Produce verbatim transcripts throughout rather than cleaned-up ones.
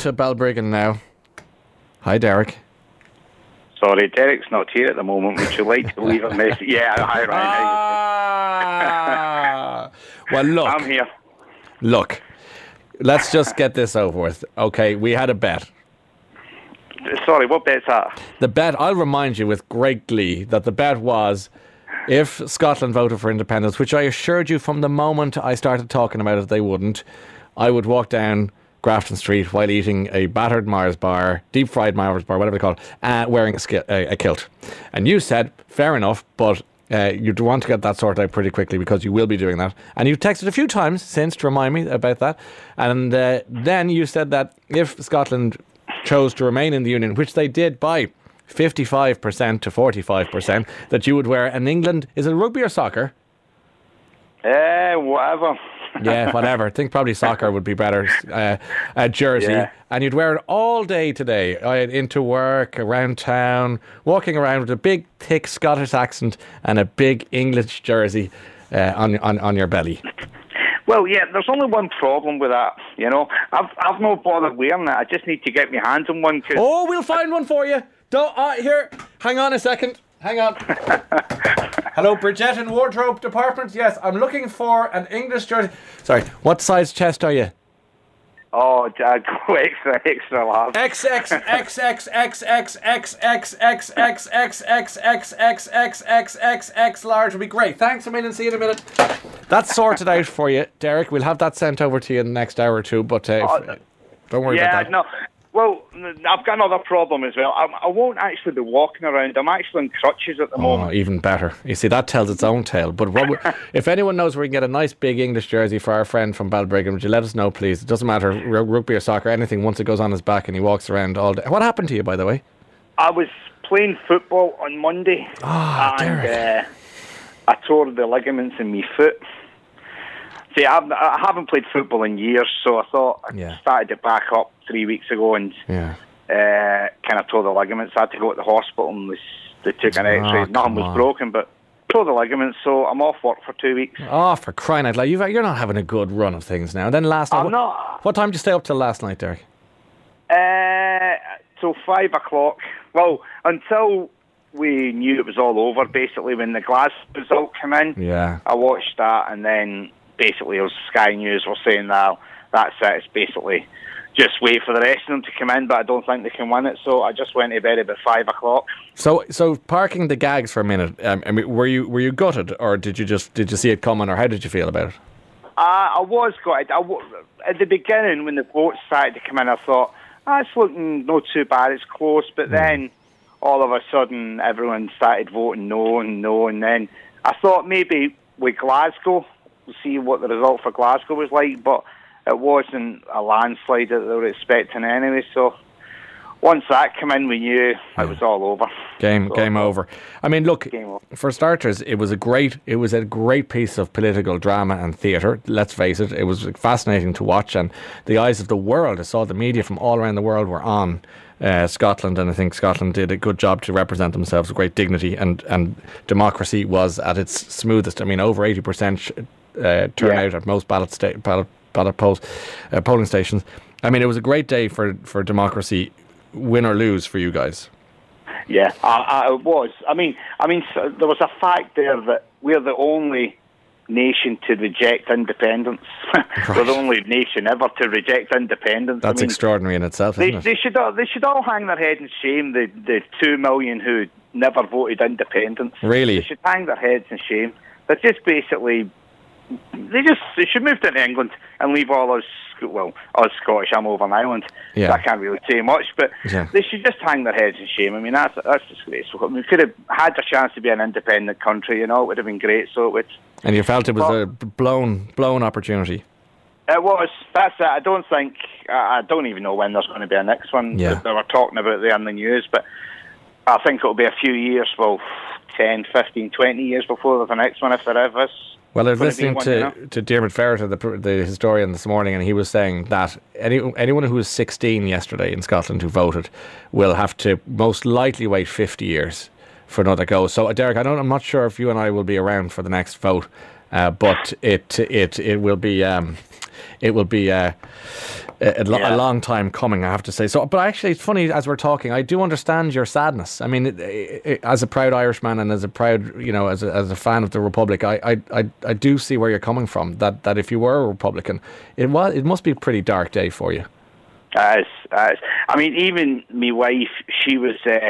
to Balbriggan now. Hi, Derek. Sorry, Derek's not here at the moment. Would you like to leave a message? Yeah, hi, Ryan. Ah! Well, look. I'm here. Look, let's just get this over with. Okay, we had a bet. Sorry, what bet's that? The bet, I'll remind you with great glee, that the bet was if Scotland voted for independence, which I assured you from the moment I started talking about it they wouldn't, I would walk down Grafton Street while eating a battered Mars bar, deep fried Mars bar, whatever they call it, uh, wearing a, sk- a, a kilt. And you said, fair enough, but uh, you'd want to get that sorted out pretty quickly because you will be doing that. And you texted a few times since to remind me about that. And uh, then you said that if Scotland chose to remain in the Union, which they did by fifty-five percent to forty-five percent, that you would wear an England, is it rugby or soccer? Eh, uh, whatever. Yeah, whatever. I think probably soccer would be better. Uh, a jersey. Yeah. And you'd wear it all day today, uh, into work, around town, walking around with a big, thick Scottish accent and a big English jersey uh, on, on on your belly. Well, yeah, there's only one problem with that, you know. I've I've no bother wearing that. I just need to get my hands on one. Cause oh, we'll find one for you. Don't, uh, here, hang on a second. Hang on. Hello, Bridget in Wardrobe Department. Yes, I'm looking for an English jersey. Sorry, what size chest are you? Oh, I'd go extra, extra large. X X X X X X X X X X X X X X X X X X large would be great. Thanks a million. See you in a minute. That's sorted out for you, Derek. We'll have that sent over to you in the next hour or two. But uh, if, don't worry yeah, about that. no. Well, I've got another problem as well. I, I won't actually be walking around. I'm actually in crutches at the Oh, moment. even better. You see, that tells its own tale. But what we, if anyone knows where we can get a nice big English jersey for our friend from Balbriggan, would you let us know, please? It doesn't matter, r- rugby or soccer, anything, once it goes on his back and he walks around all day. What happened to you, by the way? I was playing football on Monday, Oh, and uh, I tore the ligaments in my foot. See, I've, I haven't played football in years, so I thought I Yeah. started it back up three weeks ago and Yeah. uh, kind of tore the ligaments. I had to go to the hospital and was, they took an Oh, X-ray. Nothing was on. broken, but tore the ligaments, so I'm off work for two weeks. Oh, for crying out loud. You've, you're not having a good run of things now. Then last night... I'm what, not. What time did you stay up till last night, Derek? Uh, till five o'clock. Well, until we knew it was all over, basically, when the Glasgow result came in. Yeah. I watched that, and then basically it was Sky News were saying that that's it. It's basically just wait for the rest of them to come in, but I don't think they can win it. So I just went to bed about five o'clock. So, so parking the gags for a minute. Um, I mean, were you were you gutted, or did you just did you see it coming, or how did you feel about it? Uh, I was gutted. I w- at the beginning, when the votes started to come in, I thought, ah, it's looking not too bad. It's close, but then all of a sudden, everyone started voting no and no, and then I thought maybe with Glasgow, we'll see what the result for Glasgow was like, but it wasn't a landslide that they were expecting anyway. So once that came in, we knew it was all over. Game, So, game over. I mean, look, Game over. for starters, it was a great, it was a great piece of political drama and theatre. Let's face it, it was fascinating to watch, and the eyes of the world, I saw the media from all around the world were on uh, Scotland, and I think Scotland did a good job to represent themselves with great dignity, and and democracy was at its smoothest. I mean, over eighty percent uh, turnout Yeah. at most ballot sta- ballot ballot polls, uh, polling stations. I mean, it was a great day for for democracy, win or lose for you guys. Yeah, I, I, it was. I mean, I mean, so there was a fact there that we're the only nation to reject independence. We're the only nation ever to reject independence. That's I mean, extraordinary in itself, They, isn't it? they should all, they should all hang their head in shame. The the two million who never voted independence. Really? They should hang their heads in shame. They're just basically they just they should move to England and leave all us well us Scottish. I'm over in Ireland. Yeah. So I can't really say much, but Yeah. they should just hang their heads in shame. I mean that's that's disgraceful. I mean, we could have had a chance to be an independent country. You know, it would have been great. So it would. And you felt it was Well- a blown blown opportunity. It was. That's it. I don't think. I I don't even know when there's going to be a next one. Yeah. They were talking about there in the news, but I think it'll be a few years, well, ten, fifteen, twenty years before there's a next one, if there ever is. Well, I was Gonna be listening one, to, you know? to Diarmuid Ferriter, the, the historian, this morning, and he was saying that any, anyone who was sixteen yesterday in Scotland who voted will have to most likely wait fifty years for another go. So, uh, Derek, I don't, I'm not sure if you and I will be around for the next vote, uh, but it it it will be um, it will be uh, a, a, Yeah. a long time coming, I have to say. So, but actually, it's funny as we're talking. I do understand your sadness. I mean, it, it, as a proud Irishman and as a proud, you know, as a, as a fan of the Republic, I, I, I, I do see where you're coming from. That that if you were a Republican, it was it must be a pretty dark day for you. As, as I mean, even my wife, she was. Uh,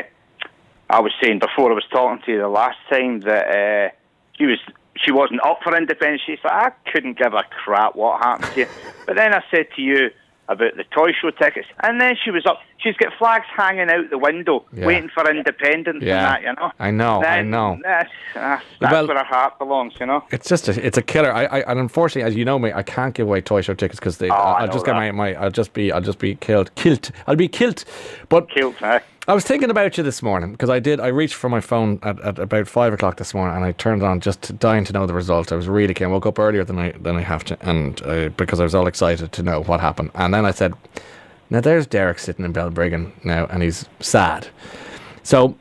I was saying before I was talking to you the last time that uh, she was. She wasn't up for independence. She said, I couldn't give a crap what happened to you. But then I said to you about the toy show tickets, and then she was up. She's got flags hanging out the window, Yeah. waiting for independence Yeah. and that, you know. I know, I Then know. That's, that's, that's Well- where her heart belongs, you know. It's just a, it's a killer. I, I and unfortunately, as you know me, I can't give away toy show tickets because they. Oh, I I'll know just get my, that. my. I'll just be. I'll just be killed. Killed. I'll be killed. But Killed, eh? I was thinking about you this morning because I did. I reached for my phone at, at about five o'clock this morning, and I turned it on just dying to know the result. I was really keen. I woke up earlier than I than I have to, and uh, because I was all excited to know what happened. And then I said, "Now there's Derek sitting in Belbriggan now, and he's sad." So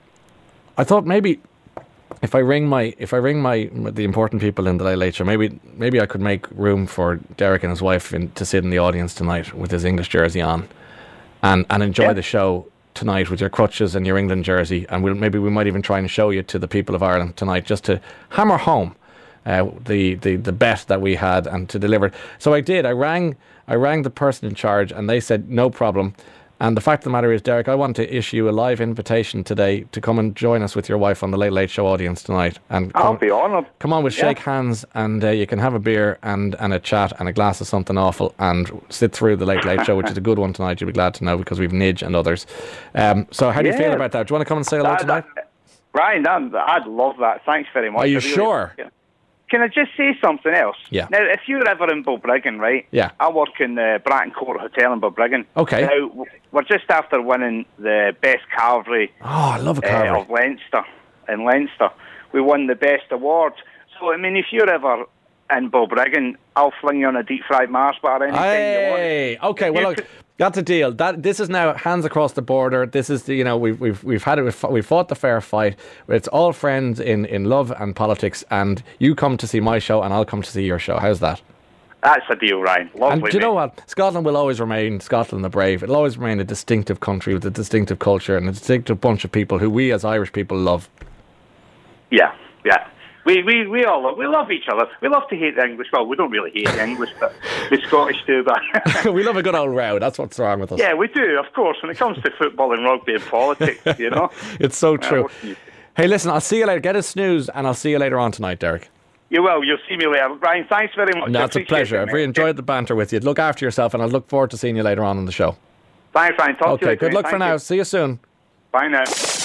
I thought maybe if I ring my if I ring my the important people in the Late Late Show, maybe maybe I could make room for Derek and his wife in, to sit in the audience tonight with his English jersey on, and and enjoy Yeah. the show tonight with your crutches and your England jersey, and we'll maybe we might even try and show you to the people of Ireland tonight just to hammer home uh, the, the the bet that we had and to deliver it. So I did. I rang I rang the person in charge, and they said no problem. And the fact of the matter is, Derek, I want to issue a live invitation today to come and join us with your wife on the Late Late Show audience tonight. And I'll come, be honoured. come on, we'll Yeah. shake hands, and uh, you can have a beer and, and a chat and a glass of something awful and sit through the Late Late Show, which is a good one tonight. You'll be glad to know because we've Nidge and others. Um, so how do you Yeah. feel about that? Do you want to come and say hello That- tonight? that- Ryan, that, I'd love that. Thanks very much. Are you I really- sure? Can I just say something else? Yeah. Now, if you're ever in Balbriggan, right? Yeah. I work in the Bratton Court Hotel in Balbriggan. Okay. Now, w- we're just after winning the best cavalry Oh, I love a uh, carvery. of Leinster. In Leinster, we won the best award. So, I mean, if you're ever in Balbriggan, I'll fling you on a deep fried Mars bar anytime you want. Hey, okay. Well, You look, could- that's a deal. That this is now hands across the border. This is the, you know we've we've we've had it. We've fought, we've fought the fair fight. It's all friends in, in love and politics. And you come to see my show, and I'll come to see your show. How's that? That's a deal, Ryan. Lovely. And do you mate. know what? Scotland will always remain Scotland the brave. It'll always remain a distinctive country with a distinctive culture and a distinctive bunch of people who we as Irish people love. Yeah, yeah. We, we, we all love, we love each other. We love to hate the English. Well, we don't really hate the English, but the Scottish do. But We love a good old row. That's what's wrong with us. yeah, we do, of course. When it comes to football and rugby and politics, you know. It's so Yeah, true. what can you- Hey, listen, I'll see you later. Get a snooze, and I'll see you later on tonight, Derek. You will. You'll see me later, Ryan. Thanks very much. No, I it's a appreciate pleasure. it, I've mate. really enjoyed the banter with you. Look after yourself, and I look forward to seeing you later on in the show. Thanks, Ryan. Talk to you Okay, later, good mate. luck for Thank now. you. See you soon. Bye now.